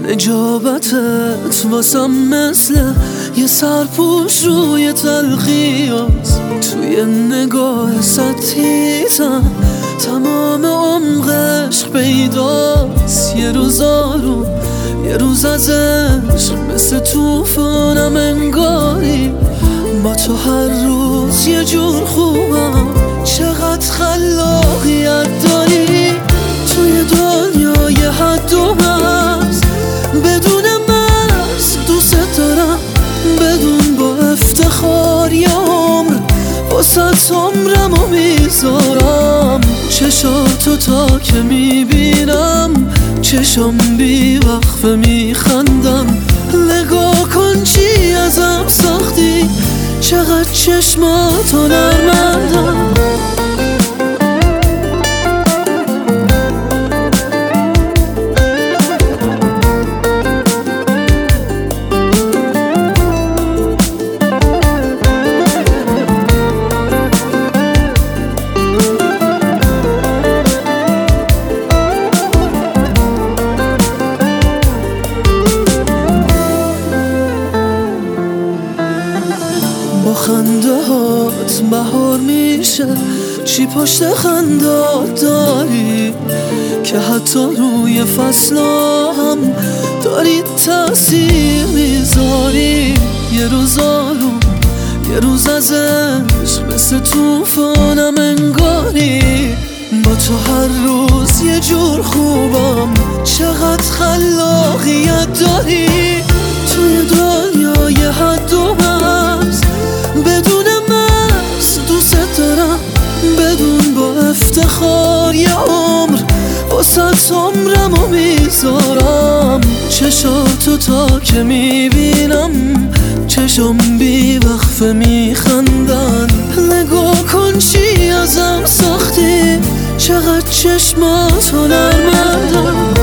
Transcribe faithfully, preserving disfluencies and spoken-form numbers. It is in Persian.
نجابتت واسم مثل یه سرپوش روی تلخیاست، توی نگاه ستیزم تمام عمق عشق پیداست. یه روز آروم یه روز از عشق مثل توفانم انگاری، با تو هر روز یه جور خوبم. چقدر خلاقیت داری توی دنیای حد و مرز، بدون مرز دوست دارم، بدون با افتخار یه عمر واسه عمرم و میذارم. چشاتو تا که میبینم چشم بی وقفه میخندم. نگاه کن چی ازم ساختی، چقدر چشماتو نرمندم. با خنده هات بهار میشه، چی پشت خندات داری که حتی روی فصلا هم داری تأثیر میذاری. یه روز آروم یه روز از عشق مثل توفانم انگاری، با تو هر روز یه جور خوبم. چقدر خلاقیت داری توی دنیای حد و مرز، بدون مرز دوست دارم، بدون با افتخار یه عمر واسه عمرم و میذارم. چشاتو تا که میبینم چشم بی وقفه میخندن. نگاه کن چی ازم ساختی، چقدر چشماتو نرمندم.